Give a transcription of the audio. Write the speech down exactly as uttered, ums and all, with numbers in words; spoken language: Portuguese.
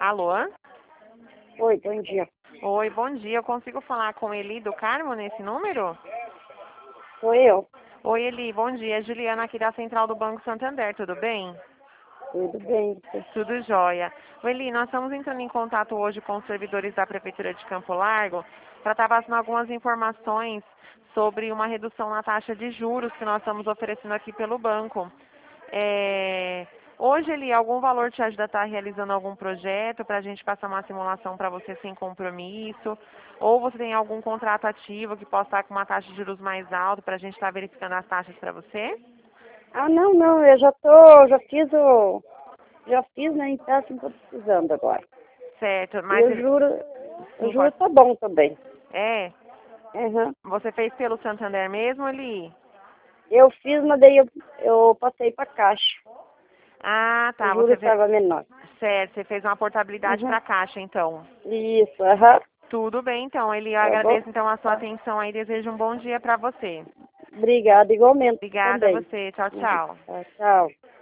Alô? Oi, bom dia. Oi, bom dia. Eu consigo falar com Eli do Carmo nesse número? Sou eu. Oi, Eli, bom dia. É Juliana aqui da Central do Banco Santander, tudo bem? Tudo bem? Tudo jóia. O Eli, nós estamos entrando em contato hoje com os servidores da Prefeitura de Campo Largo para estar passando algumas informações sobre uma redução na taxa de juros que nós estamos oferecendo aqui pelo banco. É... Hoje, Eli, algum valor te ajuda a estar realizando algum projeto para a gente passar uma simulação para você sem compromisso? Ou você tem algum contrato ativo que possa estar com uma taxa de juros mais alta para a gente estar verificando as taxas para você? Ah, não, não, eu já tô, já fiz o, já fiz, né, então assim, tô precisando agora. Certo, E mas... eu juro, o Sim, juro pode... tá bom também. É? Uhum. Você fez pelo Santander mesmo, Eli? Eu fiz, mas daí eu, eu passei pra caixa. Ah, O tá. juro Você fez... estava menor. Certo, você fez uma portabilidade Uhum. para caixa, então. Isso, aham. Tudo bem, então. Eli, eu Tá bom? agradeço, então, a sua atenção aí. Desejo um bom dia para você. Obrigada, igualmente Obrigada a também. você. Tchau, Uhum. tchau. Tá, tchau.